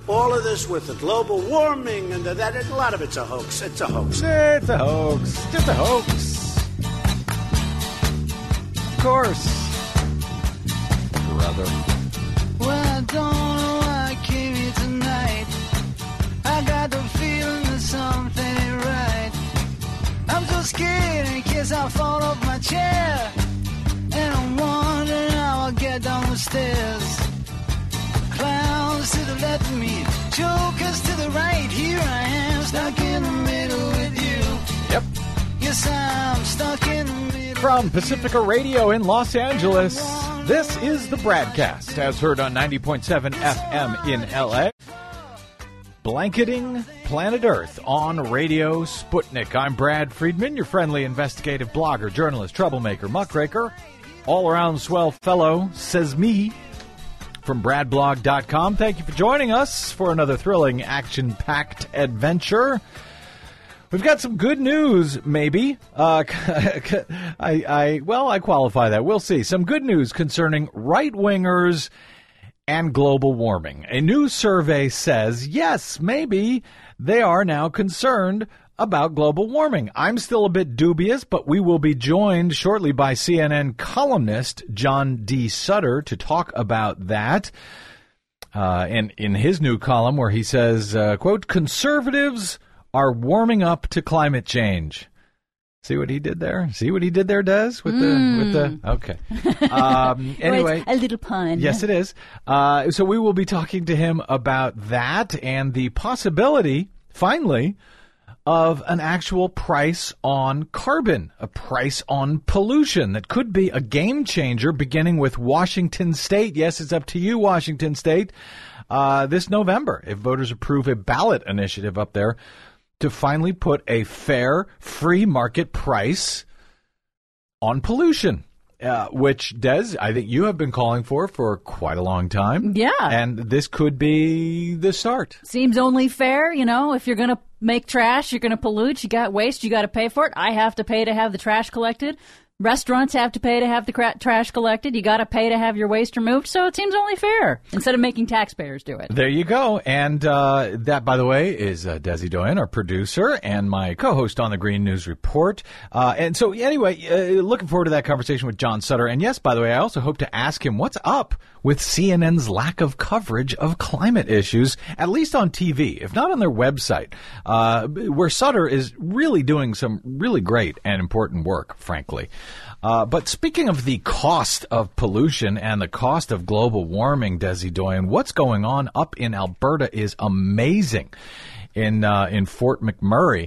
all of this with the global warming and that, a lot of it's a hoax. It's a hoax. It's a hoax. Just a hoax. Of course. Brother. Well, I don't know why I came here tonight. I got the feeling that something ain't right. I'm so scared in case I fall off my chair. And I'm wondering how I'll get down the stairs. Clowns to the left of me, jokers to the right. Here I am, stuck in the middle with you. Yep. Yes, I'm stuck in the middle. From Pacifica Radio in Los Angeles, this is the Bradcast, as heard on 90.7 FM in LA. Blanketing planet Earth on Radio Sputnik. I'm Brad Friedman, your friendly investigative blogger, journalist, troublemaker, muckraker, all-around swell fellow, says me, from bradblog.com. Thank you for joining us for another thrilling, action-packed adventure. We've got some good news, maybe. I qualify that. We'll see. Some good news concerning right-wingers and global warming. A new survey says, yes, maybe they are now concerned about global warming. I'm still a bit dubious, but we will be joined shortly by CNN columnist John D. Sutter to talk about that. And in his new column where he says, quote, conservatives are warming up to climate change. See what he did there? See what he did there, Des? With the okay. Anyway, a little pun. Yes, it is. So we will be talking to him about that and the possibility, finally, of an actual price on carbon, a price on pollution that could be a game changer, beginning with Washington State. Yes, it's up to you, Washington State, this November, if voters approve a ballot initiative up there to finally put a fair, free market price on pollution, which, Des, I think you have been calling for quite a long time. Yeah. And this could be the start. Seems only fair, you know, if you're going to make trash, you're going to pollute, you got waste, you got to pay for it. I have to pay to have the trash collected. Restaurants have to pay to have the trash collected. You got to pay to have your waste removed. So it seems only fair instead of making taxpayers do it. There you go. And that, by the way, is Desi Doyen, our producer, and my co-host on the Green News Report. And so anyway, looking forward to that conversation with John Sutter. And yes, by the way, I also hope to ask him what's up with CNN's lack of coverage of climate issues, at least on TV, if not on their website, where Sutter is really doing some really great and important work, frankly. But speaking of the cost of pollution and the cost of global warming, Desi Doyen, what's going on up in Alberta is amazing. In Fort McMurray,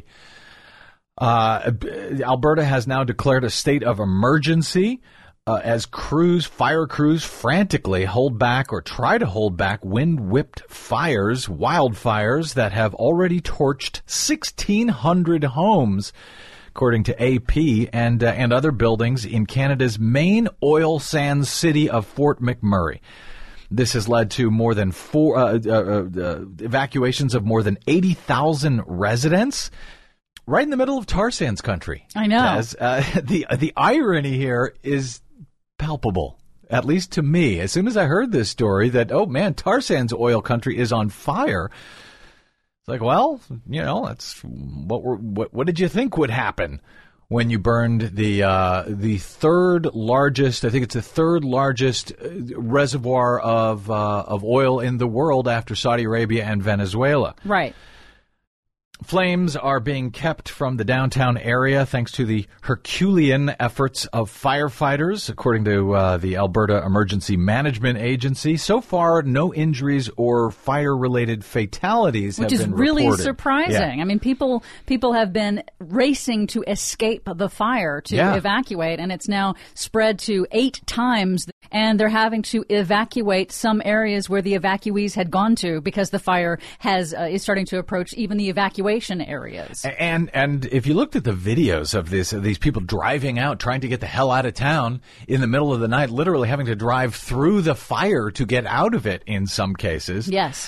Alberta has now declared a state of emergency as fire crews frantically hold back or try to hold back wind-whipped wildfires that have already torched 1,600 homes, according to AP, and other buildings in Canada's main oil sands city of Fort McMurray. This has led to more than evacuations of more than 80,000 residents, right in the middle of tar sands country. I know. The irony here is palpable, at least to me. As soon as I heard this story that, oh man, tar sands oil country is on fire, it's like, well, you know, that's what did you think would happen when you burned the third largest, I think it's the third largest reservoir of oil in the world after Saudi Arabia and Venezuela. Right. Flames are being kept from the downtown area thanks to the Herculean efforts of firefighters, according to the Alberta Emergency Management Agency. So far, no injuries or fire-related fatalities have been reported. Which is really surprising. Yeah. I mean, people have been racing to escape the fire to evacuate, and it's now spread to 8 times. And they're having to evacuate some areas where the evacuees had gone to because the fire is starting to approach even the evacuation areas. And if you looked at the videos of these people driving out, trying to get the hell out of town in the middle of the night, literally having to drive through the fire to get out of it in some cases. Yes.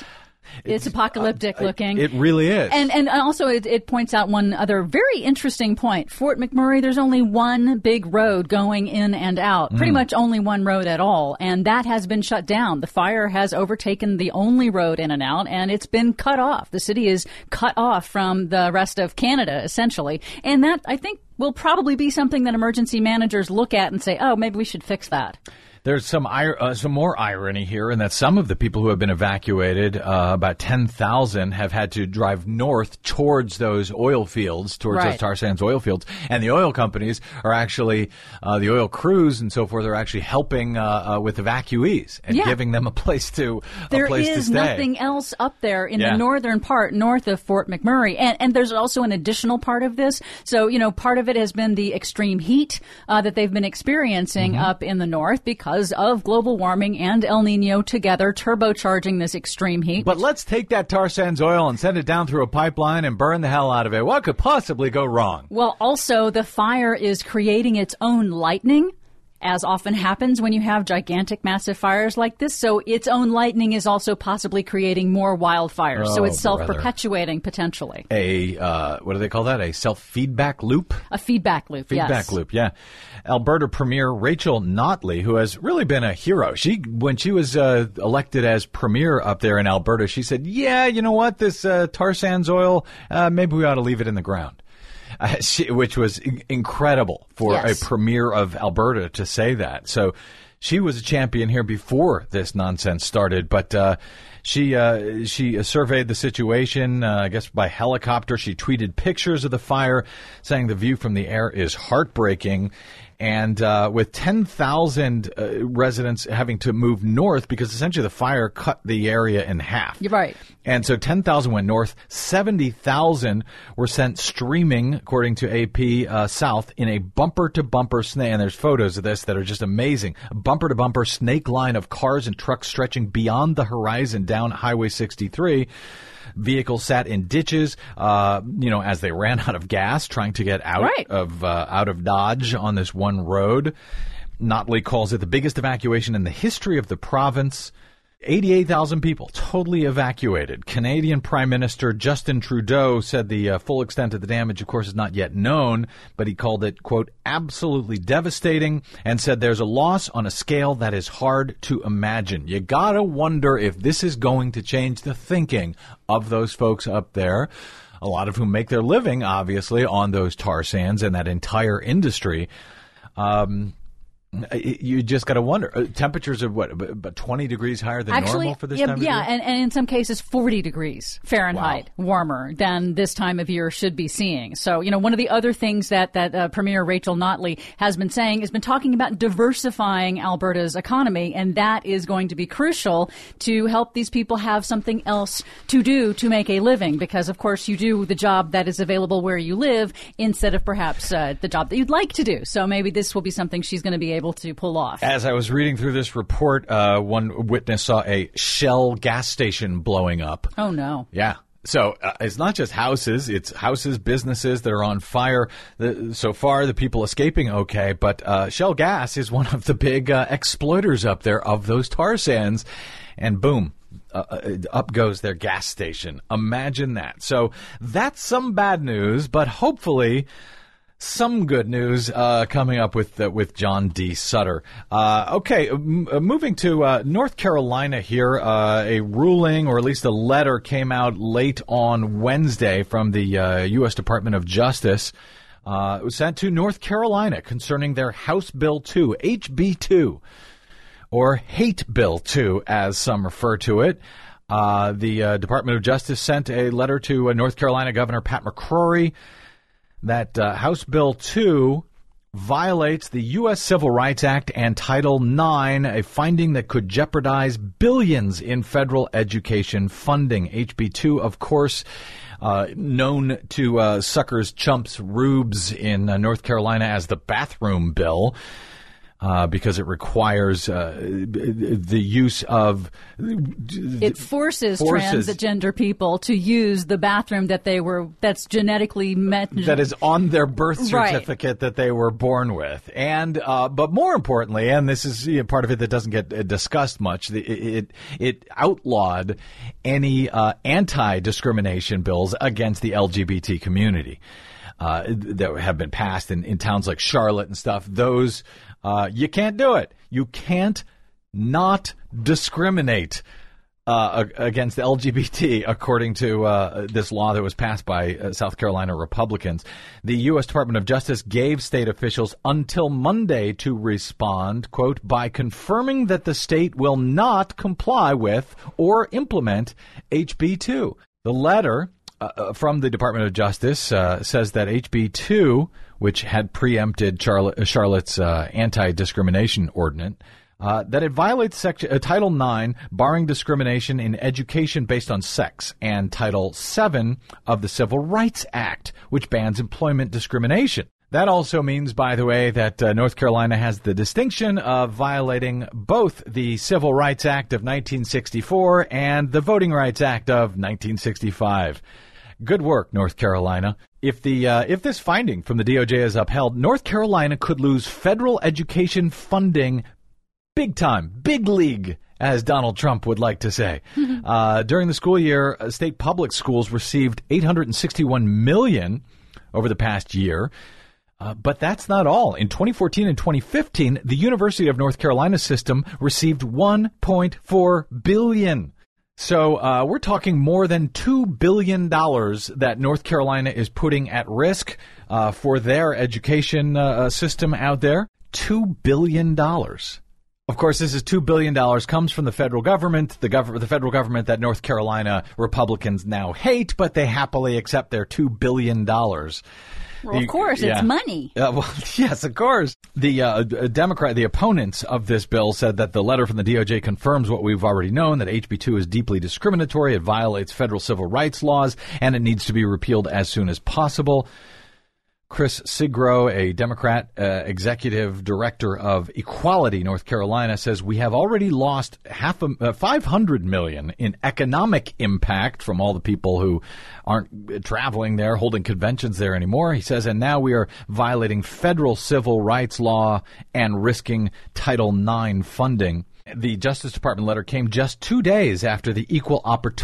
It's apocalyptic looking. It really is. And also it points out one other very interesting point. Fort McMurray, there's only one big road going in and out. Pretty much only one road at all. And that has been shut down. The fire has overtaken the only road in and out, and it's been cut off. The city is cut off from the rest of Canada, essentially. And that, I think, will probably be something that emergency managers look at and say, oh, maybe we should fix that. There's some more irony here in that some of the people who have been evacuated, about 10,000, have had to drive north towards those oil fields, towards those tar sands oil fields. And the oil companies are actually, the oil crews and so forth are actually helping with evacuees and giving them a place to stay. There is nothing else up there in the northern part, north of Fort McMurray. And there's also an additional part of this. So, part of it has been the extreme heat that they've been experiencing up in the north because of global warming and El Nino together turbocharging this extreme heat. But let's take that tar sands oil and send it down through a pipeline and burn the hell out of it. What could possibly go wrong? Well, also, the fire is creating its own lightning, as often happens when you have gigantic, massive fires like this. So its own lightning is also possibly creating more wildfires. So it's self-perpetuating, potentially. What do they call that? A self-feedback loop? A feedback loop, yes. Feedback loop, yeah. Alberta Premier Rachel Notley, who has really been a hero. When she was elected as premier up there in Alberta, she said, yeah, you know what, this tar sands oil, maybe we ought to leave it in the ground. Which was incredible for a premier of Alberta to say that. So she was a champion here before this nonsense started, but she surveyed the situation, I guess, by helicopter. She tweeted pictures of the fire, saying the view from the air is heartbreaking. And with 10,000 residents having to move north because essentially the fire cut the area in half. You're right. And so 10,000 went north. 70,000 were sent streaming, according to AP, south in a bumper-to-bumper snake. And there's photos of this that are just amazing. A bumper-to-bumper snake line of cars and trucks stretching beyond the horizon down Highway 63. Vehicles sat in ditches, as they ran out of gas, trying to get out of Dodge on this one road. Notley calls it the biggest evacuation in the history of the province. 88,000 people totally evacuated. Canadian Prime Minister Justin Trudeau said the full extent of the damage, of course, is not yet known, but he called it, quote, absolutely devastating, and said there's a loss on a scale that is hard to imagine. You gotta wonder if this is going to change the thinking of those folks up there, a lot of whom make their living, obviously, on those tar sands and that entire industry. You just got to wonder. Temperatures are about 20 degrees higher than normal for this time of year? Yeah, and in some cases 40 degrees Fahrenheit warmer than this time of year should be seeing. So, one of the other things that Premier Rachel Notley has been saying has been talking about diversifying Alberta's economy, and that is going to be crucial to help these people have something else to do to make a living, because, of course, you do the job that is available where you live instead of perhaps the job that you'd like to do. So maybe this will be something she's going to be able to pull off. As I was reading through this report, one witness saw a Shell gas station blowing up. Oh, no. Yeah. So it's not just houses, it's houses, businesses that are on fire. So far, the people escaping okay, but Shell Gas is one of the big exploiters up there of those tar sands. And boom. Up goes their gas station. Imagine that. So that's some bad news, but hopefully some good news coming up with John D. Sutter. Moving to North Carolina here, a ruling, or at least a letter, came out late on Wednesday from the U.S. Department of Justice. It was sent to North Carolina concerning their House Bill 2, HB 2, or Hate Bill 2, as some refer to it. The Department of Justice sent a letter to North Carolina Governor Pat McCrory that House Bill 2 violates the U.S. Civil Rights Act and Title IX, a finding that could jeopardize billions in federal education funding. HB 2, of course, known to suckers, chumps, rubes in North Carolina as the bathroom bill. because it requires the use of... It forces transgender people to use the bathroom that's genetically that is on their birth certificate that they were born with. And but more importantly, and this is part of it that doesn't get discussed much, it outlawed any anti-discrimination bills against the LGBT community that have been passed in towns like Charlotte and stuff. Those... you can't do it. You can't not discriminate against the LGBT, according to this law that was passed by South Carolina Republicans. The U.S. Department of Justice gave state officials until Monday to respond, quote, by confirming that the state will not comply with or implement HB 2. The letter from the Department of Justice says that HB 2, which had preempted Charlotte's anti-discrimination ordinance, that it violates Title IX, barring discrimination in education based on sex, and Title VII of the Civil Rights Act, which bans employment discrimination. That also means, by the way, that North Carolina has the distinction of violating both the Civil Rights Act of 1964 and the Voting Rights Act of 1965. Good work, North Carolina. If this finding from the DOJ is upheld, North Carolina could lose federal education funding big time, big league, as Donald Trump would like to say. During the school year, state public schools received $861 million over the past year. But that's not all. In 2014 and 2015, the University of North Carolina system received $1.4 billion. So we're talking more than $2 billion that North Carolina is putting at risk for their education system out there. $2 billion. Of course, this is $2 billion comes from the federal government, the federal government that North Carolina Republicans now hate, but they happily accept their $2 billion. Well, of course, it's money. Well, yes, of course. The opponents of this bill said that the letter from the DOJ confirms what we've already known, that HB 2 is deeply discriminatory, it violates federal civil rights laws, and it needs to be repealed as soon as possible. Chris Sigro, a Democrat executive director of Equality North Carolina, says we have already lost $500 million in economic impact from all the people who aren't traveling there, holding conventions there anymore. He says, and now we are violating federal civil rights law and risking Title IX funding. The Justice Department letter came just 2 days after the Equal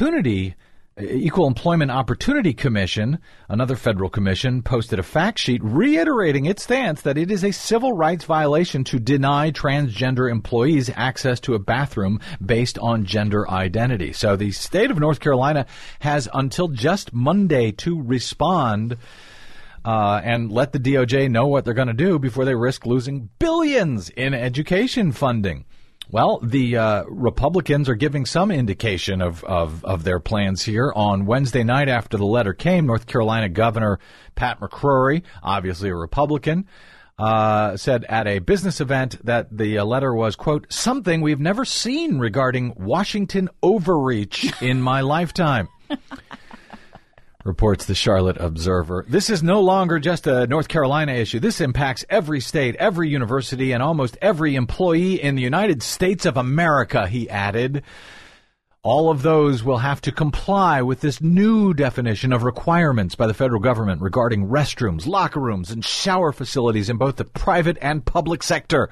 Employment Opportunity Commission, another federal commission, posted a fact sheet reiterating its stance that it is a civil rights violation to deny transgender employees access to a bathroom based on gender identity. So the state of North Carolina has until just Monday to respond and let the DOJ know what they're going to do before they risk losing billions in education funding. Well, the Republicans are giving some indication of their plans here. On Wednesday night after the letter came, North Carolina Governor Pat McCrory, obviously a Republican, said at a business event that the letter was, quote, something we've never seen regarding Washington overreach in my lifetime. Reports the Charlotte Observer. This is no longer just a North Carolina issue. This impacts every state, every university, and almost every employee in the United States of America, he added. All of those will have to comply with this new definition of requirements by the federal government regarding restrooms, locker rooms, and shower facilities in both the private and public sector.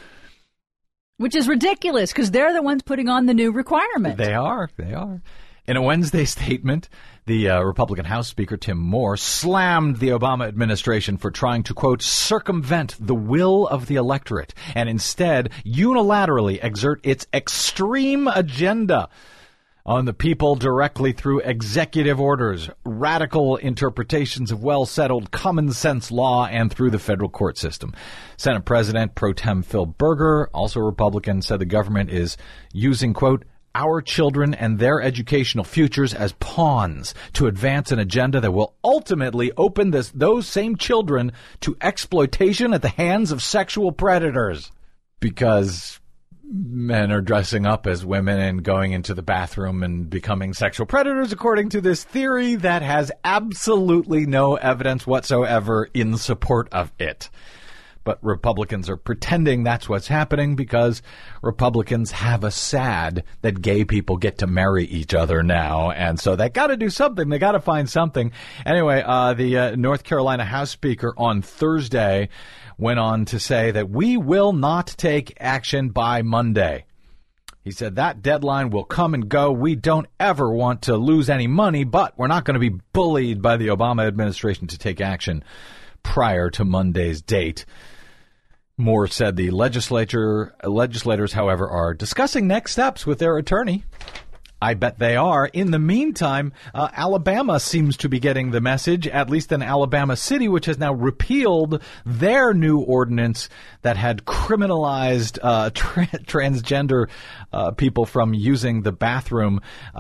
Which is ridiculous, because they're the ones putting on the new requirement. They are. In a Wednesday statement, the Republican House Speaker Tim Moore slammed the Obama administration for trying to, quote, circumvent the will of the electorate and instead unilaterally exert its extreme agenda on the people directly through executive orders, radical interpretations of well-settled common sense law, and through the federal court system. Senate President Pro Tem Phil Berger, also a Republican, said the government is using, quote, our children and their educational futures as pawns to advance an agenda that will ultimately open those same children to exploitation at the hands of sexual predators. Because men are dressing up as women and going into the bathroom and becoming sexual predators, according to this theory that has absolutely no evidence whatsoever in support of it. But Republicans are pretending that's what's happening because Republicans have a sad that gay people get to marry each other now. And so they got to do something. They got to find something. Anyway, the North Carolina House Speaker on Thursday went on to say that we will not take action by Monday. He said that deadline will come and go. We don't ever want to lose any money, but we're not going to be bullied by the Obama administration to take action prior to Monday's date. Moore said the legislators, however, are discussing next steps with their attorney. I bet they are. In the meantime, Alabama seems to be getting the message, at least in Alabama City, which has now repealed their new ordinance that had criminalized transgender people from using the bathroom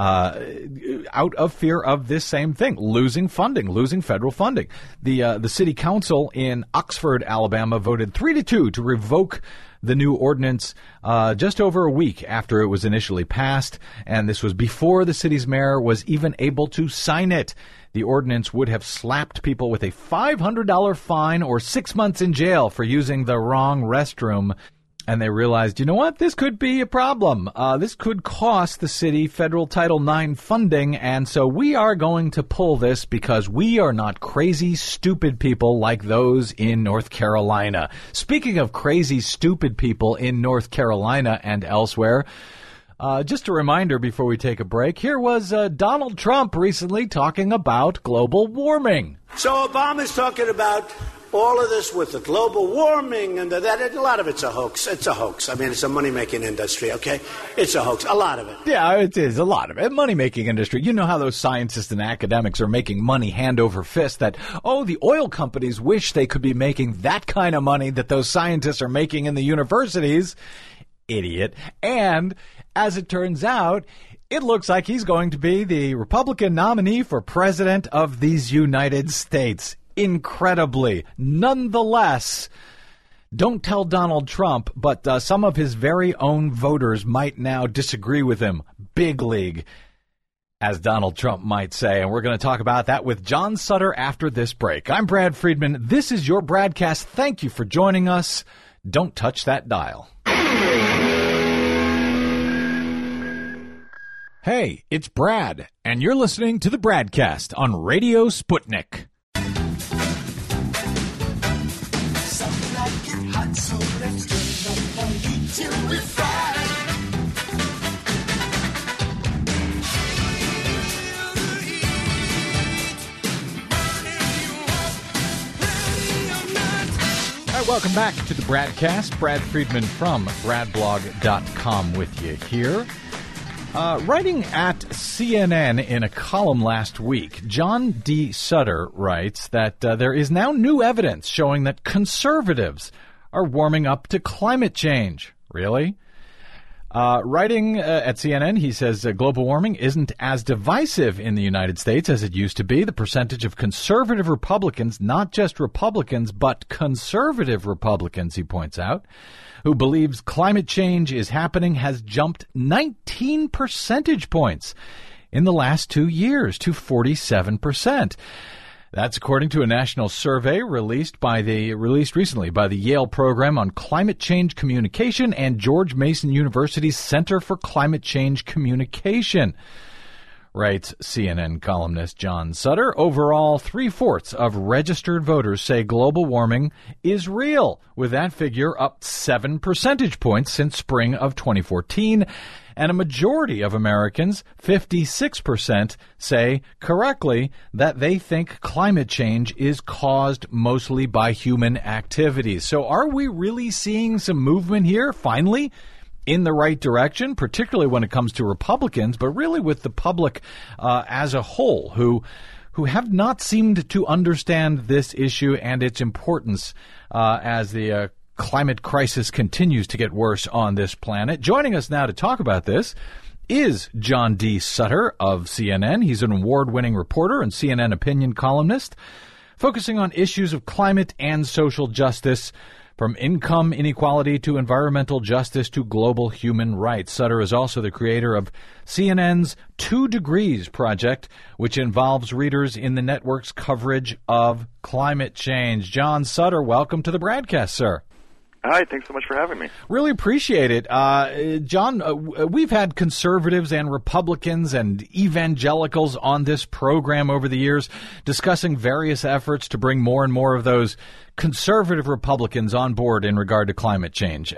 out of fear of this same thing, losing funding, losing federal funding. The city council in Oxford, Alabama, voted 3-2 to revoke the new ordinance just over a week after it was initially passed, and this was before the city's mayor was even able to sign it. The ordinance would have slapped people with a $500 fine or 6 months in jail for using the wrong restroom. And they realized, you know what, this could be a problem. This could cost the city federal Title IX funding, and so we are going to pull this because we are not crazy, stupid people like those in North Carolina. Speaking of crazy, stupid people in North Carolina and elsewhere, just a reminder before we take a break, here was Donald Trump recently talking about global warming. So Obama's talking about all of this with the global warming and that, a lot of it's a hoax. It's a hoax. I mean, it's a money-making industry, okay? It's a hoax, a lot of it. Yeah, it is, a lot of it. Money-making industry. You know how those scientists and academics are making money hand over fist that, the oil companies wish they could be making that kind of money that those scientists are making in the universities. Idiot. And as it turns out, it looks like he's going to be the Republican nominee for president of these United States. Incredibly. Nonetheless, don't tell Donald Trump, but some of his very own voters might now disagree with him. Big league, as Donald Trump might say. And we're going to talk about that with John Sutter after this break. I'm Brad Friedman. This is your BradCast. Thank you for joining us. Don't touch that dial. Hey, it's Brad, and you're listening to the BradCast on Radio Sputnik. So let's turn up the heat till we fry. All right, welcome back to the BradCast. Brad Friedman from BradBlog.com with you here. Writing at CNN in a column last week, John D. Sutter writes that there is now new evidence showing that conservatives are warming up to climate change. Really? Writing at CNN, he says global warming isn't as divisive in the United States as it used to be. The percentage of conservative Republicans, not just Republicans, but conservative Republicans, he points out, who believes climate change is happening, has jumped 19 percentage points in the last 2 years to 47%. That's according to a national survey released recently by the Yale Program on Climate Change Communication and George Mason University's Center for Climate Change Communication. Writes CNN columnist John Sutter. Overall, 3/4 of registered voters say global warming is real, with that figure up 7 percentage points since spring of 2014. And a majority of Americans, 56%, say correctly that they think climate change is caused mostly by human activities. So are we really seeing some movement here, finally, in the right direction, particularly when it comes to Republicans, but really with the public as a whole, who have not seemed to understand this issue and its importance as the climate crisis continues to get worse on this planet. Joining us now to talk about this is John D. Sutter of CNN. He's an award-winning reporter and CNN opinion columnist, focusing on issues of climate and social justice, from income inequality to environmental justice to global human rights. Sutter is also the creator of CNN's 2 Degrees Project, which involves readers in the network's coverage of climate change. John Sutter, welcome to the broadcast, sir. Hi, thanks so much for having me. Really appreciate it. John, we've had conservatives and Republicans and evangelicals on this program over the years discussing various efforts to bring more and more of those conservative Republicans on board in regard to climate change.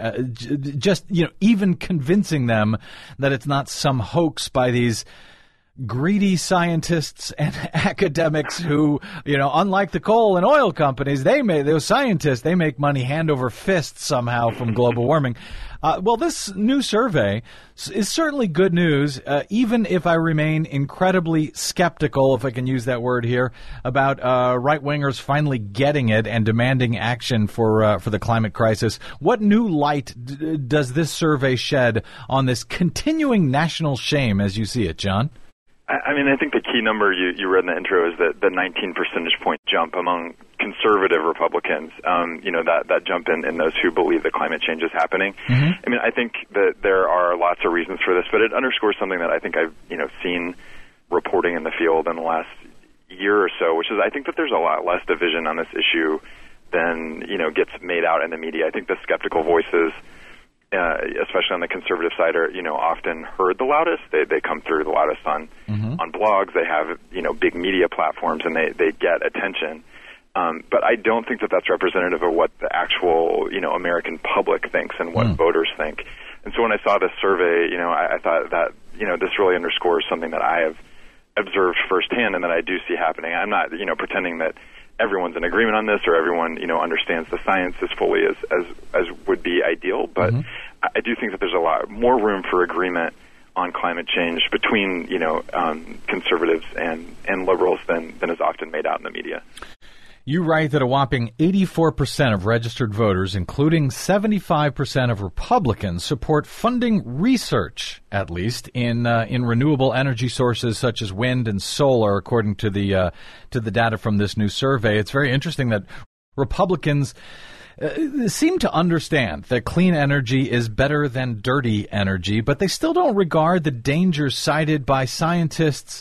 Even convincing them that it's not some hoax by these greedy scientists and academics who, unlike the coal and oil companies, those scientists make money hand over fist somehow from global warming. This new survey is certainly good news, even if I remain incredibly skeptical, if I can use that word here, about right-wingers finally getting it and demanding action for the climate crisis. What new light does this survey shed on this continuing national shame as you see it, John? I think the key number you read in the intro is the 19 percentage point jump among conservative Republicans, that jump in those who believe that climate change is happening. Mm-hmm. I think that there are lots of reasons for this, but it underscores something that I think I've, seen reporting in the field in the last year or so, which is I think that there's a lot less division on this issue than, gets made out in the media. I think the skeptical voices, especially on the conservative side, are often heard the loudest. They come through the loudest on blogs. They have big media platforms, and they get attention. But I don't think that that's representative of what the actual American public thinks and what voters think. And so when I saw this survey, I thought that this really underscores something that I have observed firsthand and that I do see happening. I'm not pretending that everyone's in agreement on this or everyone understands the science as fully as would be ideal, but I do think that there's a lot more room for agreement on climate change between conservatives and liberals than is often made out in the media. You write that a whopping 84% of registered voters, including 75% of Republicans, support funding research, at least, in renewable energy sources such as wind and solar, according to the data from this new survey. It's very interesting that Republicans seem to understand that clean energy is better than dirty energy, but they still don't regard the dangers cited by scientists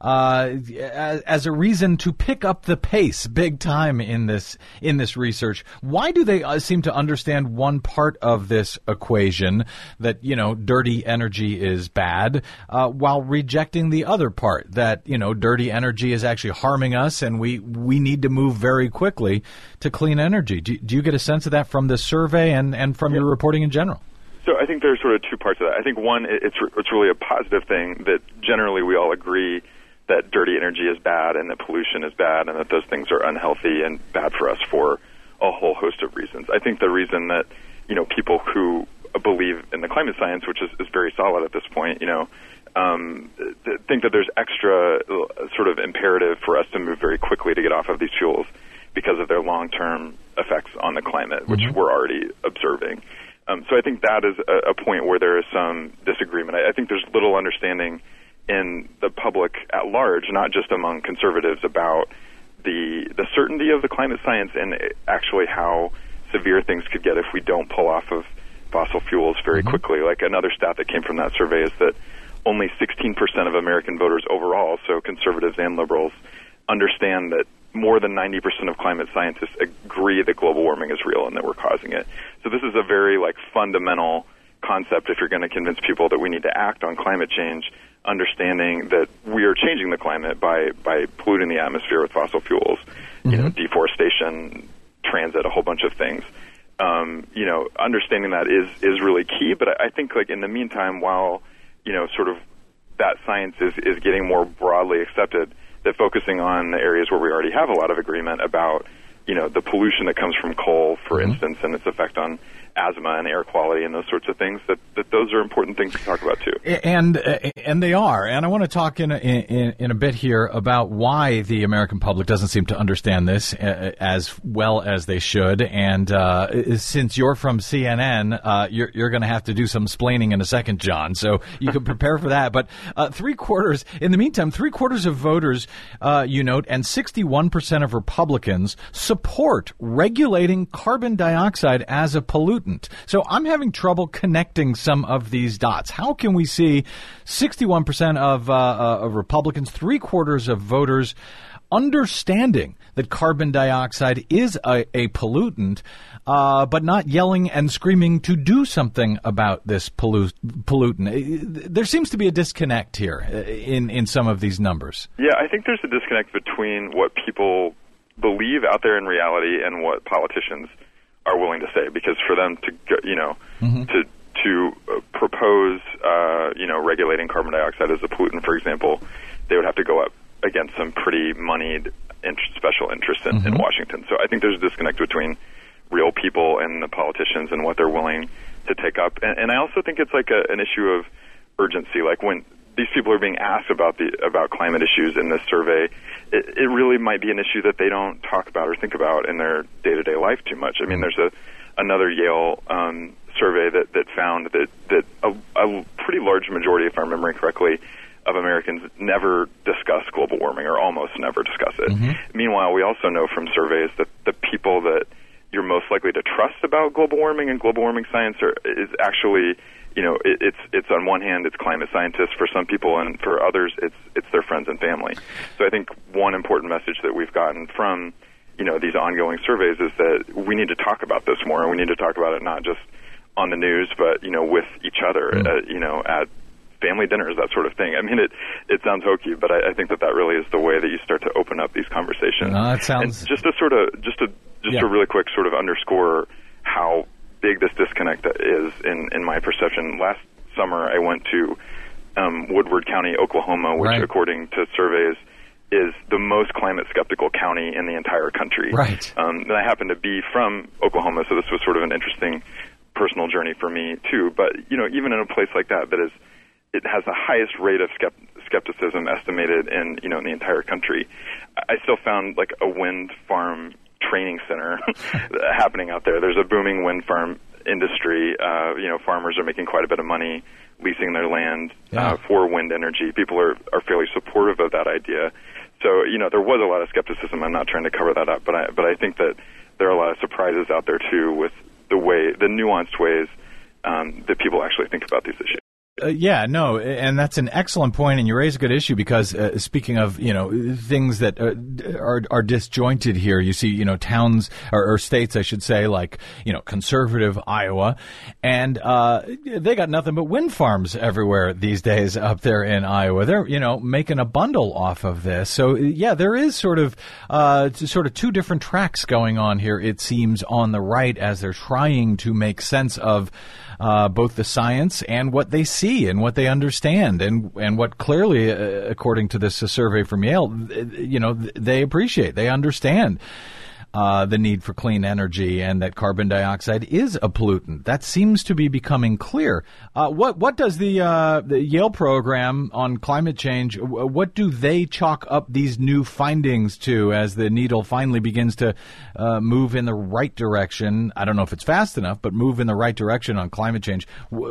as a reason to pick up the pace big time in this research. Why do they seem to understand one part of this equation, that dirty energy is bad, while rejecting the other part, that dirty energy is actually harming us and we need to move very quickly to clean energy? Do you get a sense of that from this survey and from your reporting in general? So I think there's sort of two parts of that. I think one, it's really a positive thing that generally we all agree that dirty energy is bad and that pollution is bad and that those things are unhealthy and bad for us for a whole host of reasons. I think the reason that, people who believe in the climate science, which is very solid at this point, think that there's extra sort of imperative for us to move very quickly to get off of these fuels because of their long-term effects on the climate, which we're already observing. So I think that is a point where there is some disagreement. I think there's little understanding in the public at large, not just among conservatives, about the certainty of the climate science and actually how severe things could get if we don't pull off of fossil fuels very quickly. Like another stat that came from that survey is that only 16% of American voters overall, so conservatives and liberals, understand that more than 90% of climate scientists agree that global warming is real and that we're causing it. So this is a very fundamental concept if you're going to convince people that we need to act on climate change, understanding that we are changing the climate by polluting the atmosphere with fossil fuels, deforestation, transit, a whole bunch of things. Understanding that is really key. But I think in the meantime, while, sort of that science is getting more broadly accepted, that focusing on the areas where we already have a lot of agreement about, the pollution that comes from coal, for instance, and its effect on asthma and air quality and those sorts of things, that those are important things to talk about too. And they are. And I want to talk in a bit here about why the American public doesn't seem to understand this as well as they should. And since you're from CNN, you're going to have to do some splaining in a second, John. So you can prepare for that. But in the meantime, 3/4 of voters, you note, and 61% of Republicans support support regulating carbon dioxide as a pollutant. So I'm having trouble connecting some of these dots. How can we see 61% of Republicans, 3/4 of voters, understanding that carbon dioxide is a pollutant, but not yelling and screaming to do something about this pollutant? There seems to be a disconnect here in some of these numbers. Yeah, I think there's a disconnect between what people believe out there in reality and what politicians are willing to say. Because for them to go, to propose regulating carbon dioxide as a pollutant, for example, they would have to go up against some pretty moneyed special interests in Washington. So I think there's a disconnect between real people and the politicians and what they're willing to take up. And I also think it's like an issue of urgency. Like when these people are being asked about climate issues in this survey, it really might be an issue that they don't talk about or think about in their day-to-day life too much. I mean, there's another Yale survey that found that a pretty large majority, if I'm remembering correctly, of Americans never discuss global warming or almost never discuss it. Meanwhile, we also know from surveys that the people that you're most likely to trust about global warming and global warming science is actually, it's on one hand, it's climate scientists for some people, and for others, it's their friends and family. So I think one important message that we've gotten from, these ongoing surveys is that we need to talk about this more, and we need to talk about it not just on the news, but, with each other, at family dinners, that sort of thing. I mean, it sounds hokey, but I think that really is the way that you start to open up these conversations. That sounds... And just to really quick sort of underscore how big this disconnect is in my perception. Last summer, I went to Woodward County, Oklahoma, which, according to surveys, is the most climate skeptical county in the entire country. Right. And I happen to be from Oklahoma, so this was sort of an interesting personal journey for me too. But even in a place like that it has the highest rate of skepticism estimated in the entire country, I still found like a wind farm training center happening out there. There's a booming wind farm industry. Farmers are making quite a bit of money leasing their land for wind energy. People are fairly supportive of that idea. So there was a lot of skepticism. I'm not trying to cover that up, but I think that there are a lot of surprises out there too with the nuanced ways that people actually think about these issues. And that's an excellent point, and you raise a good issue because speaking of things that are disjointed here, you see towns or states, I should say, like conservative Iowa, and they got nothing but wind farms everywhere these days up there in Iowa. They're making a bundle off of this. So there is sort of two different tracks going on here. It seems on the right as they're trying to make sense of both the science and what they see and what they understand and what clearly, according to this survey from Yale, they appreciate, they understand the need for clean energy and that carbon dioxide is a pollutant. That seems to be becoming clear. What does the Yale program on climate change, what do they chalk up these new findings to as the needle finally begins to move in the right direction? I don't know if it's fast enough, but move in the right direction on climate change.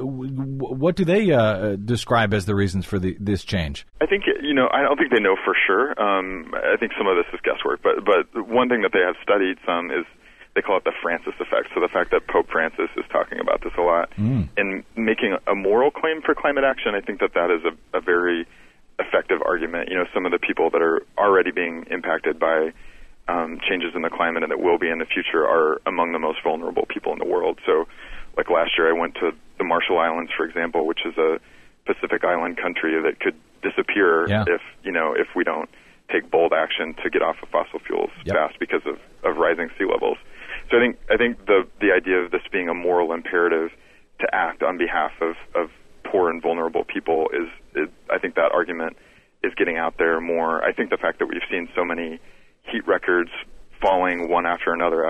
What do they describe as the reasons for this change? I think, I don't think they know for sure. I think some of this is guesswork, but one thing that they have studied some is they call it the Francis effect. So the fact that Pope Francis is talking about this a lot and making a moral claim for climate action, I think that is a very effective argument. Some of the people that are already being impacted by changes in the climate and that will be in the future are among the most vulnerable people in the world. So like last year I went to the Marshall Islands, for example, which is a Pacific island country that could disappear if we don't take bold action to get off of fossil fuels fast because of rising sea levels. So I think the idea of this being a moral imperative to act on behalf of poor and vulnerable people is I think that argument is getting out there more. I think the fact that we've seen so many heat records falling one after another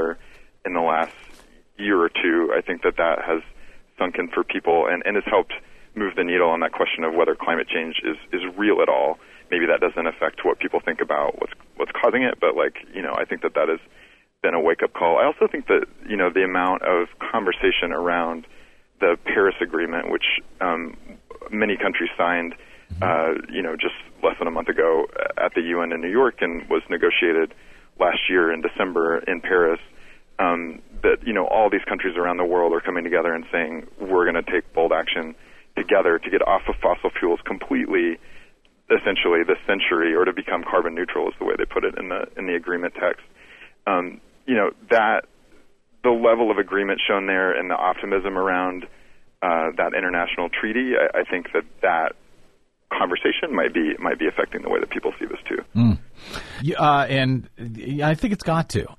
in the last year or two, I think that has sunk in for people and has helped move the needle on that question of whether climate change is real at all. Maybe that doesn't affect what people think about what's causing it, but I think that has been a wake-up call. I also think that, the amount of conversation around the Paris Agreement, which many countries signed, just less than a month ago at the UN in New York and was negotiated last year in December in Paris, that, you know, all these countries around the world are coming together and saying we're going to take bold action together to get off of fossil fuels completely, essentially this century, or to become carbon neutral is the way they put it in the agreement text. You know, that the level of agreement shown there and the optimism around that international treaty, I think that conversation might be affecting the way that people see this too. And I think it's got to.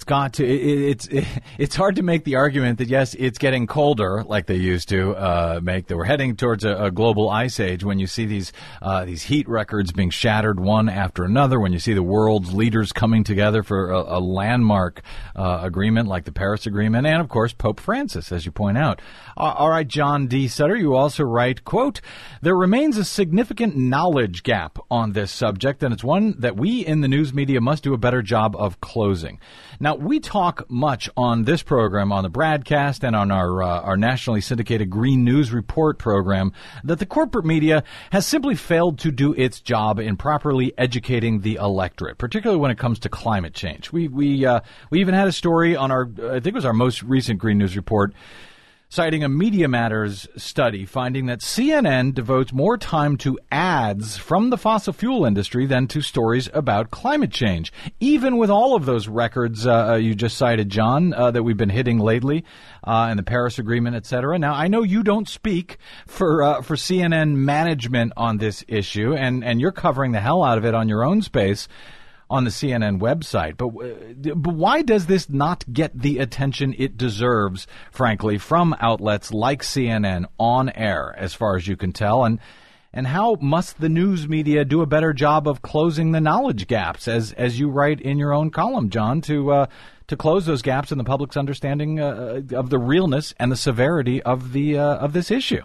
It's hard to make the argument that, yes, it's getting colder like they used to make, that we're heading towards a global ice age when you see these heat records being shattered one after another, when you see the world's leaders coming together for a landmark agreement like the Paris Agreement, and, of course, Pope Francis, as you point out. All right, John D. Sutter, you also write, quote, there remains a significant knowledge gap on this subject, and it's one that we in the news media must do a better job of closing. Now, we talk much on this program, on the broadcast, and on our nationally syndicated Green News Report program, that the corporate media has simply failed to do its job in properly educating the electorate, particularly when it comes to climate change. We even had a story on our, I think it was our most recent Green News Report, citing a Media Matters study finding that CNN devotes more time to ads from the fossil fuel industry than to stories about climate change. Even with all of those records you just cited, John, that we've been hitting lately, and the Paris Agreement, et cetera. Now, I know you don't speak for CNN management on this issue, and you're covering the hell out of it on your own space on the CNN website. But why does this not get the attention it deserves, frankly, from outlets like CNN on air, as far as you can tell? And how must the news media do a better job of closing the knowledge gaps, as you write in your own column, John, to close those gaps in the public's understanding of the realness and the severity of this issue?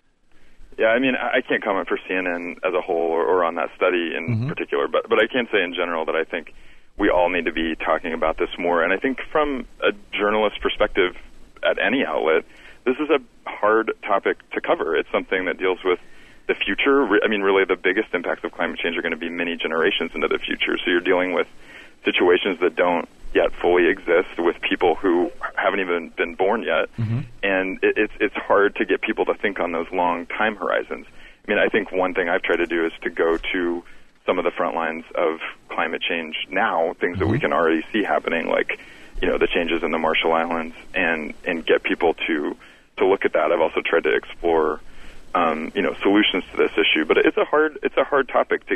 Yeah, I mean, I can't comment for CNN as a whole or on that study in particular, but I can say in general that I think we all need to be talking about this more. And I think from a journalist perspective at any outlet, this is a hard topic to cover. It's something that deals with the future. I mean, really the biggest impacts of climate change are going to be many generations into the future. So you're dealing with situations that don't yet fully exist with people who haven't even been born yet. And it's hard to get people to think on those long time horizons. I mean, I think one thing I've tried to do is to go to some of the front lines of climate change now, things that we can already see happening, like, you know, the changes in the Marshall Islands, and get people to look at that. I've also tried to explore, you know, solutions to this issue, but it's a hard topic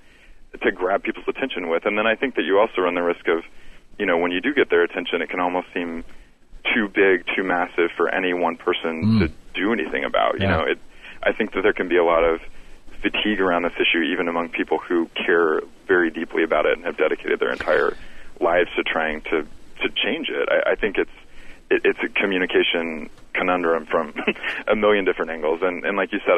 to grab people's attention with. And then I think that you also run the risk of, you know, when you do get their attention, it can almost seem too big, too massive for any one person to do anything about. You know, I think that there can be a lot of fatigue around this issue, even among people who care very deeply about it and have dedicated their entire lives to trying to change it. I think it's a communication conundrum from a million different angles. And like you said,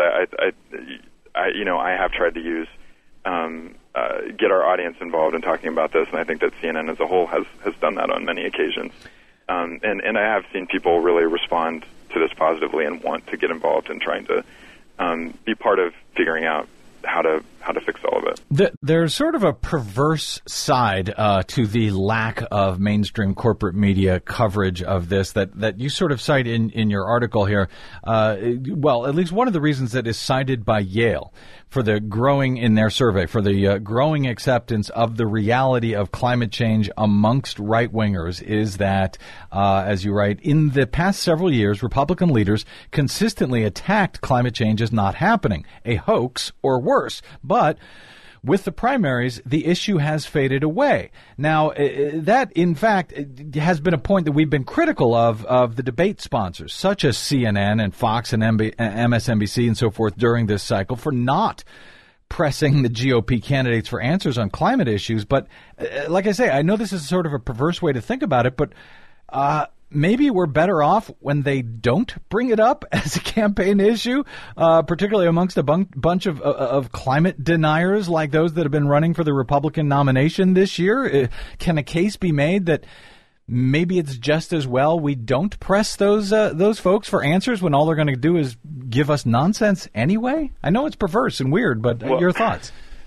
I have tried to use get our audience involved in talking about this, and I think that CNN as a whole has done that on many occasions. And I have seen people really respond to this positively and want to get involved in trying to be part of figuring out how to fix all of it. There's sort of a perverse side to the lack of mainstream corporate media coverage of this that you sort of cite in your article here. Well, at least one of the reasons that is cited by Yale for the growing, in their survey, for the growing acceptance of the reality of climate change amongst right-wingers is that, as you write, in the past several years, Republican leaders consistently attacked climate change as not happening, a hoax or worse. But with the primaries, the issue has faded away. Now, that, in fact, has been a point that we've been critical of the debate sponsors, such as CNN and Fox and MSNBC and so forth during this cycle, for not pressing the GOP candidates for answers on climate issues. But like I say, I know this is sort of a perverse way to think about it, but maybe we're better off when they don't bring it up as a campaign issue, particularly amongst a bunch of climate deniers like those that have been running for the Republican nomination this year. Can a case be made that maybe it's just as well we don't press those folks for answers when all they're going to do is give us nonsense anyway? I know it's perverse and weird, but your thoughts?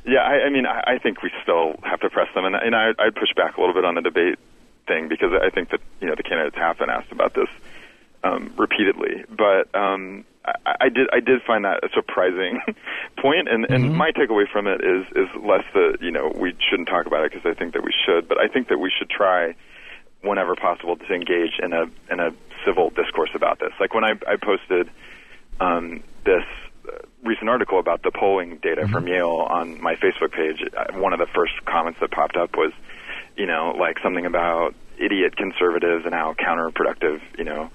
Yeah, I mean, I think we still have to press them, and I'd push back a little bit on the debate thing, because I think that, you know, the candidates have been asked about this repeatedly. But I did find that a surprising point, and my takeaway from it is less that, you know, we shouldn't talk about it, because I think that we should, but I think that we should try whenever possible to engage in a civil discourse about this. Like when I posted this recent article about the polling data from Yale on my Facebook page, one of the first comments that popped up was, you know, like something about idiot conservatives and how counterproductive, you know,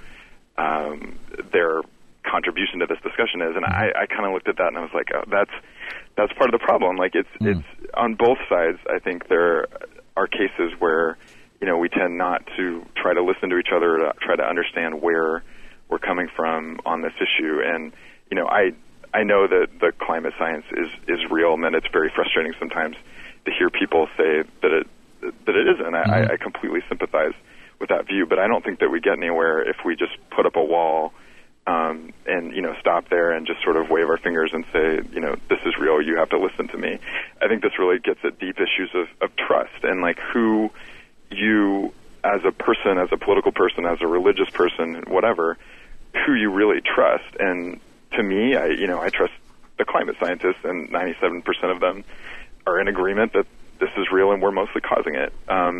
their contribution to this discussion is. And I kind of looked at that and I was like, oh, that's part of the problem. Like it's on both sides. I think there are cases where, you know, we tend not to try to listen to each other, to try to understand where we're coming from on this issue. And, you know, I know that the climate science is real, and that it's very frustrating sometimes to hear people say that it isn't. I completely sympathize with that view, but I don't think that we get anywhere if we just put up a wall and, you know, stop there and just sort of wave our fingers and say, you know, this is real, you have to listen to me. I think this really gets at deep issues of trust, and like who you, as a person, as a political person, as a religious person, whatever, who you really trust. And to me, I trust the climate scientists, and 97% of them are in agreement that this is real and we're mostly causing it.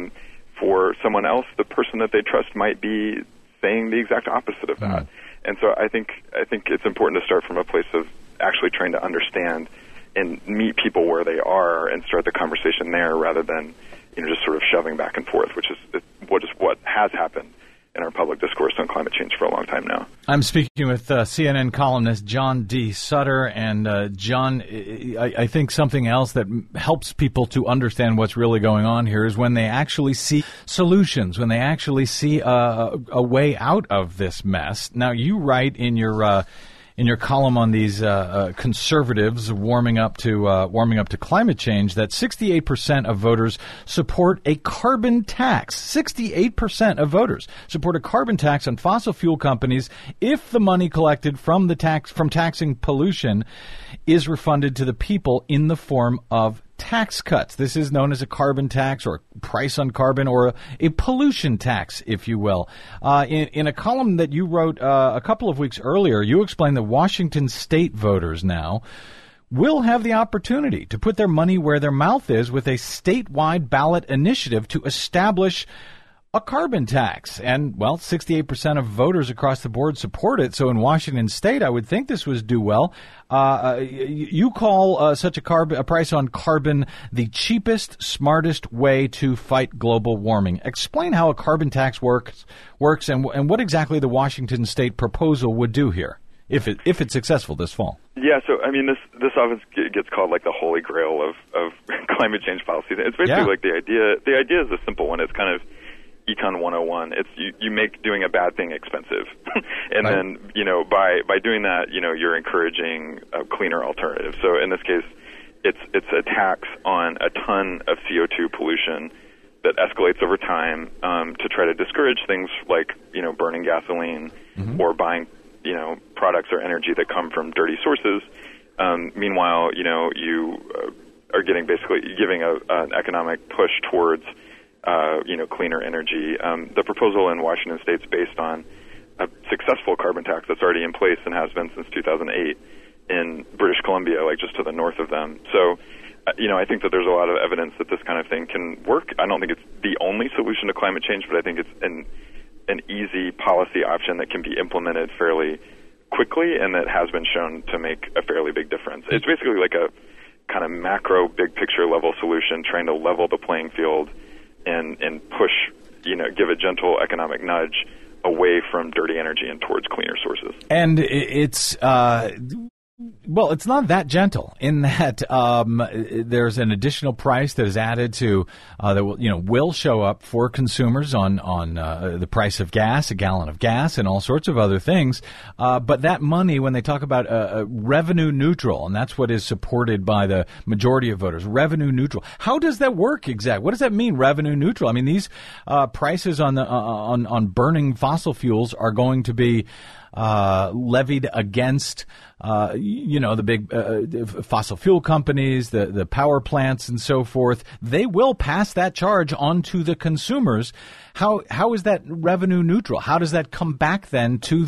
For someone else, the person that they trust might be saying the exact opposite of that. And so I think it's important to start from a place of actually trying to understand and meet people where they are and start the conversation there, rather than, you know, just sort of shoving back and forth, which is what has happened in our public discourse on climate change for a long time now. I'm speaking with CNN columnist John D. Sutter. And John, I think something else that helps people to understand what's really going on here is when they actually see solutions, when they actually see a way out of this mess. Now, you write in your column on these conservatives warming up to climate change that 68% of voters support a carbon tax. 68% of voters support a carbon tax on fossil fuel companies if the money collected from taxing pollution is refunded to the people in the form of tax cuts. This is known as a carbon tax, or price on carbon, or a pollution tax, if you will. In a column that you wrote a couple of weeks earlier, you explained that Washington state voters now will have the opportunity to put their money where their mouth is with a statewide ballot initiative to establish a carbon tax. And, well, 68% of voters across the board support it. So in Washington state, I would think this would do well. You call such a price on carbon the cheapest, smartest way to fight global warming. Explain how a carbon tax works and what exactly the Washington state proposal would do here, if it's successful this fall. Yeah, so, I mean, this often gets called like the holy grail of climate change policy. It's basically like the idea is a simple one. It's kind of Econ 101. It's you make doing a bad thing expensive, and then, you know, by doing that, you know, you're encouraging a cleaner alternative. So in this case, it's a tax on a ton of CO2 pollution that escalates over time to try to discourage things like, you know, burning gasoline or buying, you know, products or energy that come from dirty sources. Meanwhile, you know, you are giving an economic push towards you know, cleaner energy. The proposal in Washington state is based on a successful carbon tax that's already in place and has been since 2008 in British Columbia, like just to the north of them. So, you know, I think that there's a lot of evidence that this kind of thing can work. I don't think it's the only solution to climate change, but I think it's an easy policy option that can be implemented fairly quickly and that has been shown to make a fairly big difference. It's basically like a kind of macro, big picture level solution, trying to level the playing field and push, you know, give a gentle economic nudge away from dirty energy and towards cleaner sources. And it's well, it's not that gentle in that there's an additional price that is added to that will show up for consumers on the price of gas, a gallon of gas, and all sorts of other things. But that money, when they talk about revenue neutral, and that's what is supported by the majority of voters, revenue neutral. How does that work exactly? What does that mean, revenue neutral? I mean, these prices on burning fossil fuels are going to be levied against, the big fossil fuel companies, the power plants and so forth. They will pass that charge on to the consumers. How is that revenue neutral? How does that come back then to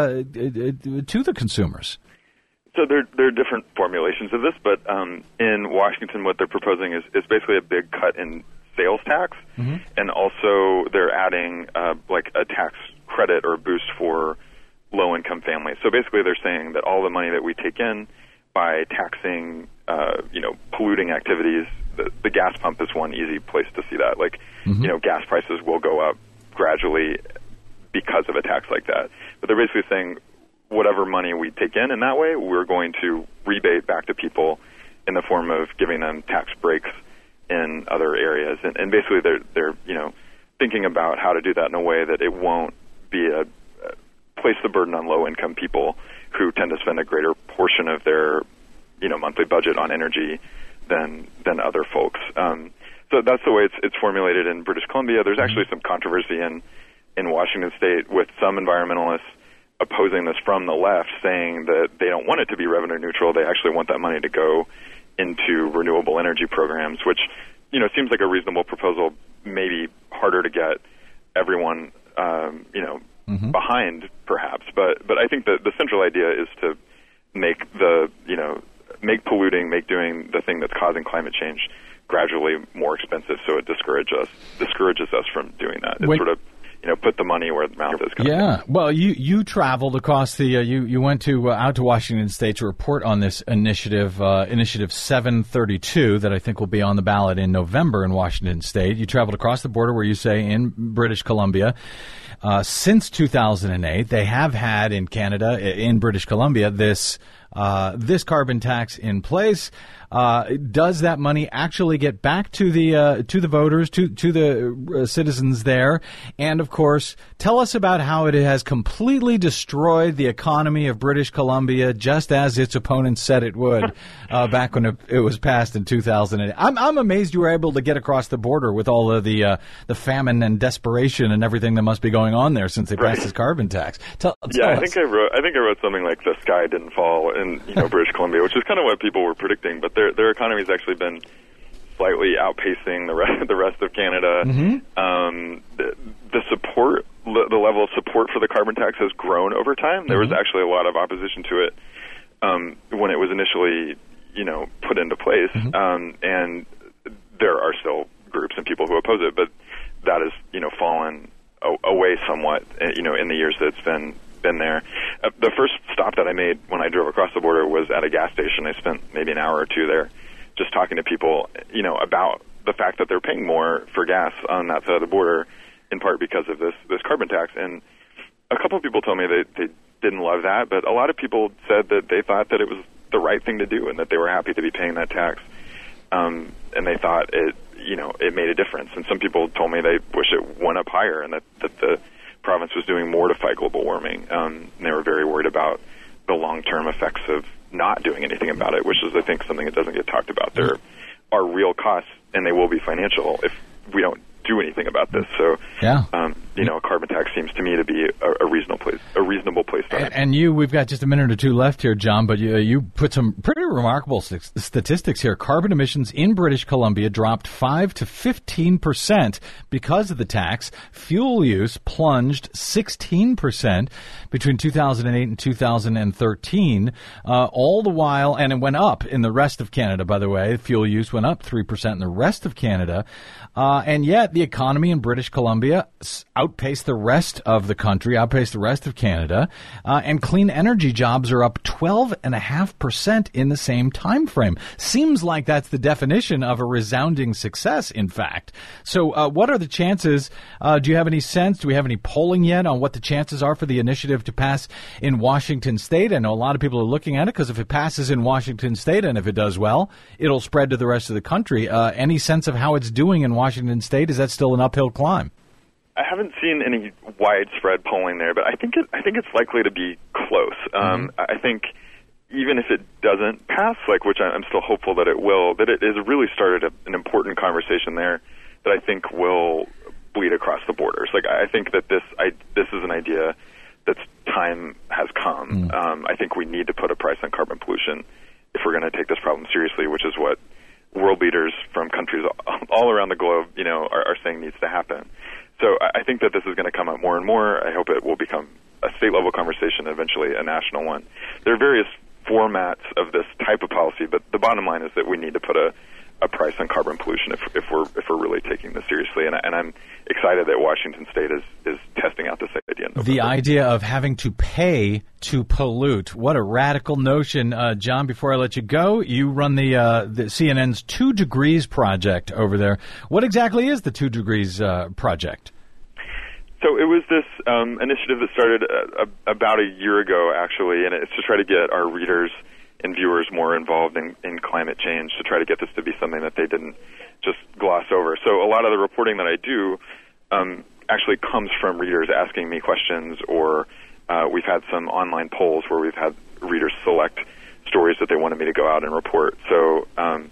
the consumers? So there are different formulations of this, but in Washington, what they're proposing is basically a big cut in sales tax, and also they're adding like a tax credit or boost for low-income families. So basically, they're saying that all the money that we take in by taxing, polluting activities, the gas pump is one easy place to see that. Like, gas prices will go up gradually because of a tax like that. But they're basically saying, whatever money we take in that way, we're going to rebate back to people in the form of giving them tax breaks in other areas. And basically they're thinking about how to do that in a way that it won't be place the burden on low-income people who tend to spend a greater portion of their, monthly budget on energy than other folks. So that's the way it's formulated in British Columbia. There's actually some controversy in Washington State with some environmentalists opposing this from the left, saying that they don't want it to be revenue neutral. They actually want that money to go into renewable energy programs, which, seems like a reasonable proposal, maybe harder to get everyone, behind, perhaps. But I think that the central idea is to make make polluting, make doing the thing that's causing climate change gradually more expensive, so it discourages us from doing that. It's sort of put the money where the mouth is. Yeah. Well, you traveled across the you went out to Washington State to report on this initiative 732 that I think will be on the ballot in November in Washington State. You traveled across the border, where you say in British Columbia. Since 2008, they have had in Canada, in British Columbia, this carbon tax in place. Does that money actually get back to the voters, to the citizens there? And of course, tell us about how it has completely destroyed the economy of British Columbia, just as its opponents said it would back when it was passed in 2008. I'm amazed you were able to get across the border with all of the famine and desperation and everything that must be going on there since they passed this carbon tax. Tell us. I think I wrote something like the sky didn't fall in British Columbia, which is kind of what people were predicting, but their economy has actually been slightly outpacing the rest of Canada. The support, the level of support for the carbon tax has grown over time. There was actually a lot of opposition to it when it was initially, put into place, and there are still groups and people who oppose it, but that has, fallen away somewhat, in the years that it's been there. The first stop that I made when I drove across the border was at a gas station. I spent maybe an hour or two there just talking to people, about the fact that they're paying more for gas on that side of the border, in part because of this carbon tax. And a couple of people told me they didn't love that, but a lot of people said that they thought that it was the right thing to do and that they were happy to be paying that tax. And they thought it made a difference. And some people told me they wish it went up higher and that the province was doing more to fight global warming. And they were very worried about the long-term effects of not doing anything about it, which is, I think, something that doesn't get talked about. There are real costs, and they will be financial if we don't do anything about this. So, a carbon tax seems to me to be a reasonable place to start. And we've got just a minute or two left here, John, but you put some pretty remarkable statistics here. Carbon emissions in British Columbia dropped 5 to 15% because of the tax. Fuel use plunged 16% between 2008 and 2013. All the while, and it went up in the rest of Canada, by the way. Fuel use went up 3% in the rest of Canada. And yet the economy in British Columbia outpaced the rest of the country, outpaced the rest of Canada, and clean energy jobs are up 12.5% in the same time frame. Seems like that's the definition of a resounding success, in fact. So what are the chances? Do you have any sense? Do we have any polling yet on what the chances are for the initiative to pass in Washington State? I know a lot of people are looking at it because if it passes in Washington State and if it does well, it'll spread to the rest of the country. Any sense of how it's doing in Washington State? Is that still an uphill climb? I haven't seen any widespread polling there, but I think it's likely to be close. I think even if it doesn't pass, which I'm still hopeful that it will, that it has really started an important conversation there that I think will bleed across the borders. I think that this is an idea its time has come. I think we need to put a price on carbon pollution if we're going to take this problem seriously, which is what world leaders from countries all around the globe, are saying needs to happen. So I think that this is going to come up more and more. I hope it will become a state-level conversation, eventually a national one. There are various formats of this type of policy, but the bottom line is that we need to put a price on carbon pollution if we're really taking this seriously. And I'm excited that Washington State is testing out this idea. The idea of having to pay to pollute. What a radical notion. John, before I let you go, you run the CNN's 2 Degrees Project over there. What exactly is the 2 Degrees Project? So it was this initiative that started about a year ago, actually, and it's to try to get our readers and viewers more involved in climate change, to try to get this to be something that they didn't just gloss over. So a lot of the reporting that I do actually comes from readers asking me questions, or we've had some online polls where we've had readers select stories that they wanted me to go out and report. So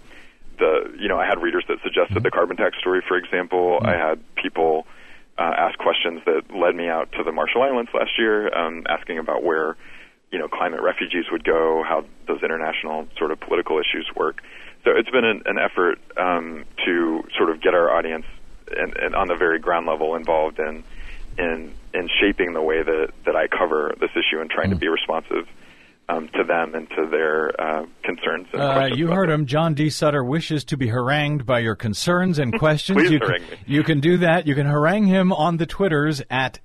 I had readers that suggested the carbon tax story, for example. I had people ask questions that led me out to the Marshall Islands last year, asking about where climate refugees would go, how those international sort of political issues work. So it's been an effort to sort of get our audience and on the very ground level involved in shaping the way that I cover this issue and trying to be responsive to them and to their concerns. And you heard him. John D. Sutter wishes to be harangued by your concerns and questions. Please harangue me. You can do that. You can harangue him on the Twitters at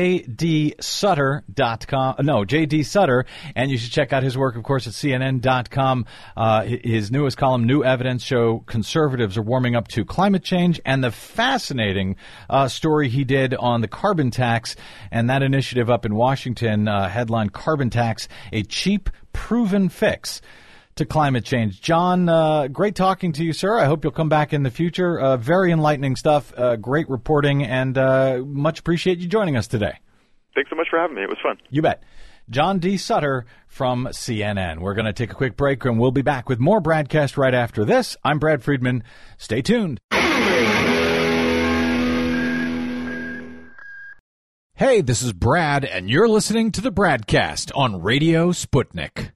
jdsutter.com. No, JD Sutter. And you should check out his work, of course, at CNN.com. His newest column, New Evidence, show conservatives are warming up to climate change, and the fascinating story he did on the carbon tax and that initiative up in Washington, headline Carbon Tax, a cheap, proven fix to climate change. John, great talking to you, sir. I hope you'll come back in the future. Very enlightening stuff, great reporting, and much appreciate you joining us today. Thanks so much for having me. It was fun. You bet. John D. Sutter from CNN. We're going to take a quick break, and we'll be back with more Bradcast right after this. I'm Brad Friedman. Stay tuned. Hey, this is Brad, and you're listening to the Bradcast on Radio Sputnik.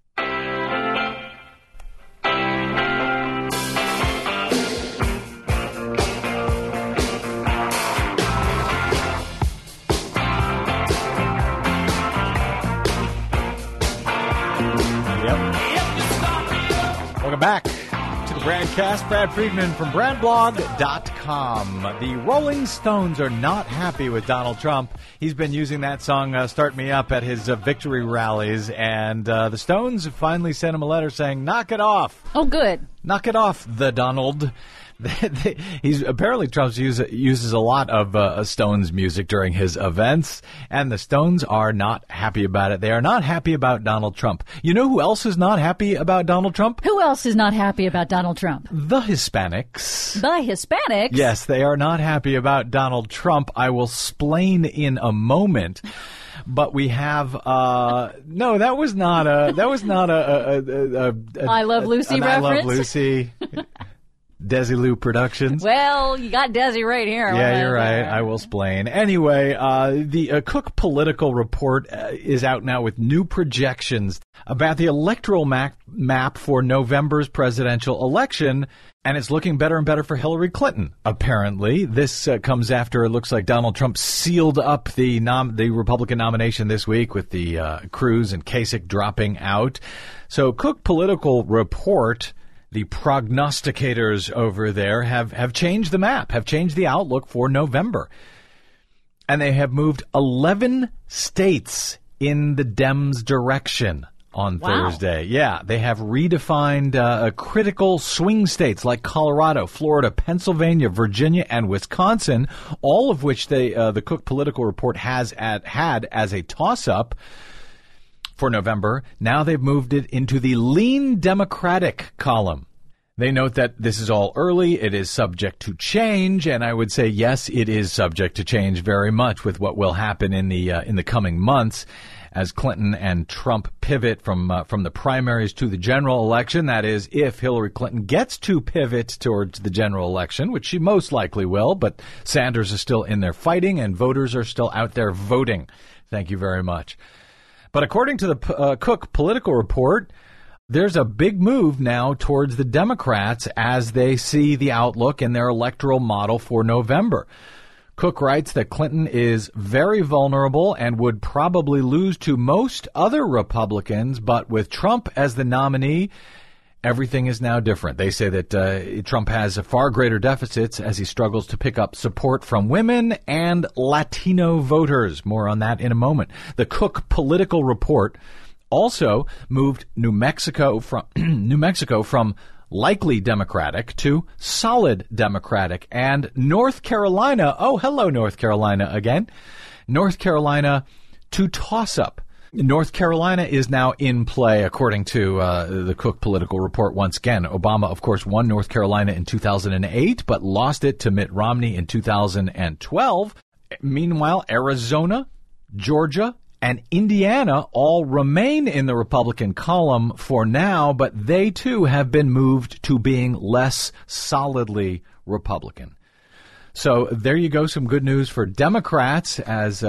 Welcome back to the Bradcast. Brad Friedman from BradBlog.com. The Rolling Stones are not happy with Donald Trump. He's been using that song, Start Me Up, at his victory rallies, and the Stones finally sent him a letter saying, knock it off. Oh, good. Knock it off, the Donald. Apparently Trump uses a lot of Stones music during his events, and the Stones are not happy about it. They are not happy about Donald Trump. You know who else is not happy about Donald Trump? Who else is not happy about Donald Trump? The Hispanics. The Hispanics? Yes, they are not happy about Donald Trump. I will explain in a moment. But we have no. That was not a. I Love Lucy reference. I Love Lucy. Desilu Productions. Well, you got Desi right here. Yeah, you're right. I will explain. Anyway, the Cook Political Report is out now with new projections about the electoral map for November's presidential election, and it's looking better and better for Hillary Clinton, apparently. This comes after it looks like Donald Trump sealed up the Republican nomination this week with the Cruz and Kasich dropping out. So Cook Political Report, the prognosticators over there have changed the map, have changed the outlook for November. And they have moved 11 states in the Dems' direction on Thursday. Yeah, they have redefined critical swing states like Colorado, Florida, Pennsylvania, Virginia, and Wisconsin, all of which the Cook Political Report had as a toss-up for November. Now they've moved it into the lean Democratic column. They note that this is all early, it is subject to change, and I would say yes, it is subject to change very much with what will happen in the coming months as Clinton and Trump pivot from the primaries to the general election. That is, if Hillary Clinton gets to pivot towards the general election, which she most likely will, but Sanders is still in there fighting and voters are still out there voting. Thank you very much. But according to the Cook Political Report, there's a big move now towards the Democrats as they see the outlook in their electoral model for November. Cook writes that Clinton is very vulnerable and would probably lose to most other Republicans, but with Trump as the nominee, everything is now different. They say that Trump has far greater deficits as he struggles to pick up support from women and Latino voters. More on that in a moment. The Cook Political Report also moved New Mexico from likely Democratic to solid Democratic, and North Carolina, oh, hello, North Carolina again, North Carolina to toss-up. North Carolina is now in play, according to the Cook Political Report once again. Obama, of course, won North Carolina in 2008, but lost it to Mitt Romney in 2012. Meanwhile, Arizona, Georgia, and Indiana all remain in the Republican column for now, but they too have been moved to being less solidly Republican. So there you go, some good news for Democrats as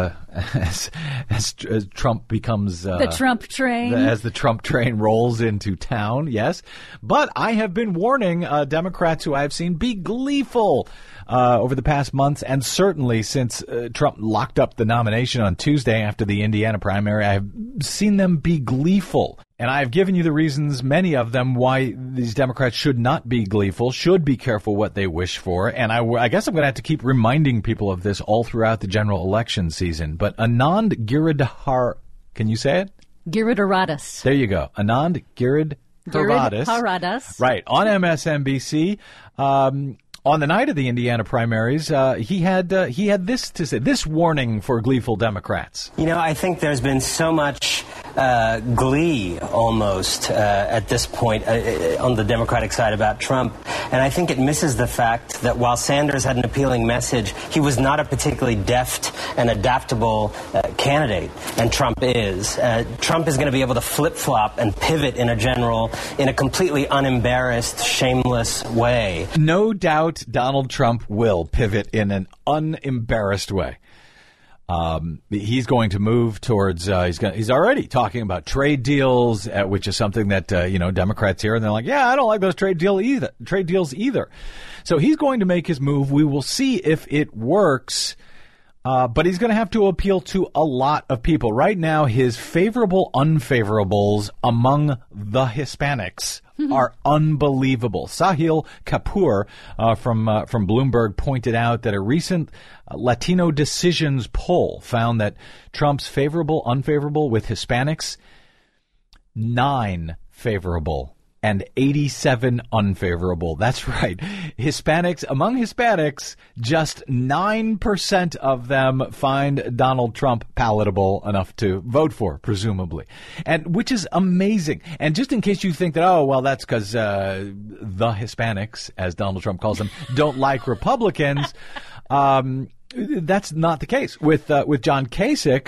Trump becomes the Trump train. As the Trump train rolls into town, yes. But I have been warning Democrats who I've seen be gleeful over the past months, and certainly since Trump locked up the nomination on Tuesday after the Indiana primary, I have seen them be gleeful. And I've given you the reasons, many of them, why these Democrats should not be gleeful, should be careful what they wish for. And I guess I'm going to have to keep reminding people of this all throughout the general election season. But Anand Giridharadas, can you say it? Giridharadas. There you go. Anand Giridharadas. Giridharadas. Right. On MSNBC. On the night of the Indiana primaries, he had this to say, this warning for gleeful Democrats. You know, I think there's been so much glee almost at this point on the Democratic side about Trump. And I think it misses the fact that while Sanders had an appealing message, he was not a particularly deft and adaptable candidate. And Trump is. Trump is going to be able to flip-flop and pivot in a completely unembarrassed, shameless way. No doubt Donald Trump will pivot in an unembarrassed way. He's going to move towards, he's already talking about trade deals, which is something that, Democrats hear, and they're like, yeah, I don't like those trade deals either. So he's going to make his move. We will see if it works. But he's going to have to appeal to a lot of people. Right now, his favorable unfavorables among the Hispanics are unbelievable. Sahil Kapoor from Bloomberg pointed out that a recent Latino Decisions poll found that Trump's favorable, unfavorable with Hispanics, 9 favorable and 87 unfavorable. That's right. Among Hispanics, just 9% of them find Donald Trump palatable enough to vote for, presumably. And which is amazing. And just in case you think that, oh, well, that's because the Hispanics, as Donald Trump calls them, don't like Republicans, that's not the case. With John Kasich,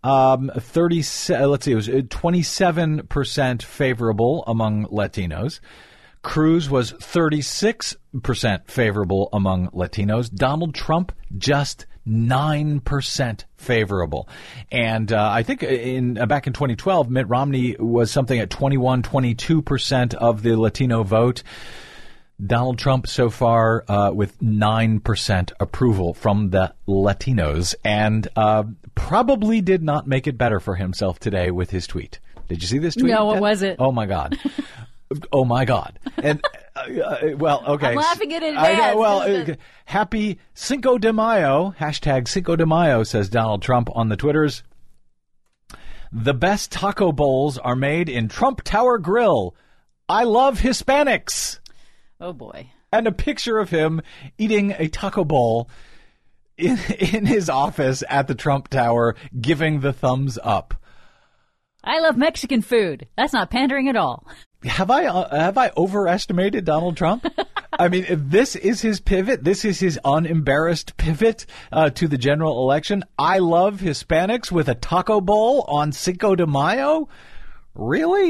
it was 27% favorable among Latinos. Cruz was 36% favorable among Latinos. Donald Trump, just 9% favorable. And I think back in 2012, Mitt Romney was something at 22% of the Latino vote. Donald Trump so far with 9% approval from the Latinos, and probably did not make it better for himself today with his tweet. Did you see this tweet? No, what was it? Oh, my God. Oh, my God. And, well, okay. I'm laughing in advance. I know, well, happy Cinco de Mayo, hashtag Cinco de Mayo, says Donald Trump on the Twitters. The best taco bowls are made in Trump Tower Grill. I love Hispanics. Oh, boy. And a picture of him eating a taco bowl in his office at the Trump Tower, giving the thumbs up. I love Mexican food. That's not pandering at all. Have I overestimated Donald Trump? I mean, if this is his pivot, this is his unembarrassed pivot to the general election. I love Hispanics with a taco bowl on Cinco de Mayo? Really?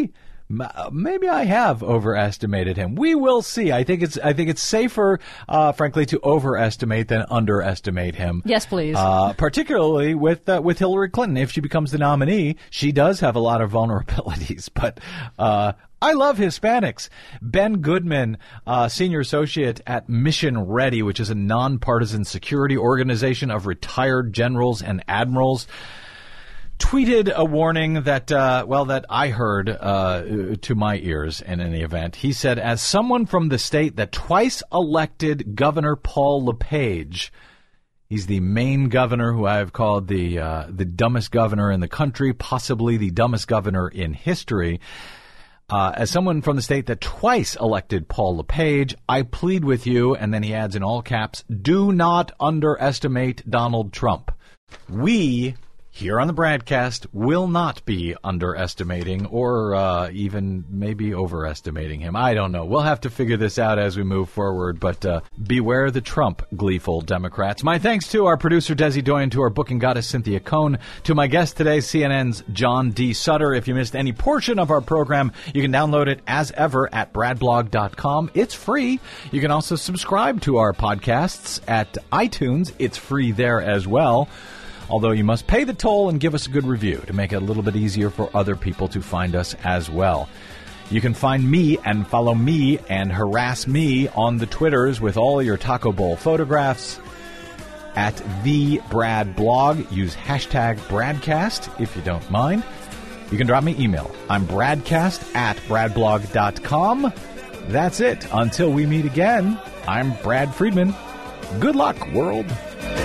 maybe I have overestimated him. We will see. I think it's safer, frankly, to overestimate than underestimate him. Yes, please. Particularly with Hillary Clinton. If she becomes the nominee, she does have a lot of vulnerabilities. But I love Hispanics. Ben Goodman, senior associate at Mission Ready, which is a nonpartisan security organization of retired generals and admirals, tweeted a warning that I heard to my ears in any event. He said, as someone from the state that twice elected Governor Paul LePage, he's the Maine governor who I have called the dumbest governor in the country, possibly the dumbest governor in history. As someone from the state that twice elected Paul LePage, I plead with you, and then he adds in all caps, do not underestimate Donald Trump. We here on the Bradcast will not be underestimating or even maybe overestimating him. I don't know. We'll have to figure this out as we move forward, but beware the Trump gleeful Democrats. My thanks to our producer, Desi Doyen, to our booking goddess, Cynthia Cohn, to my guest today, CNN's John D. Sutter. If you missed any portion of our program, you can download it as ever at bradblog.com. It's free. You can also subscribe to our podcasts at iTunes. It's free there as well. Although you must pay the toll and give us a good review to make it a little bit easier for other people to find us as well. You can find me and follow me and harass me on the Twitters with all your taco bowl photographs at the Brad Blog. Use hashtag Bradcast if you don't mind. You can drop me email. I'm bradcast@bradblog.com. That's it. Until we meet again, I'm Brad Friedman. Good luck, world.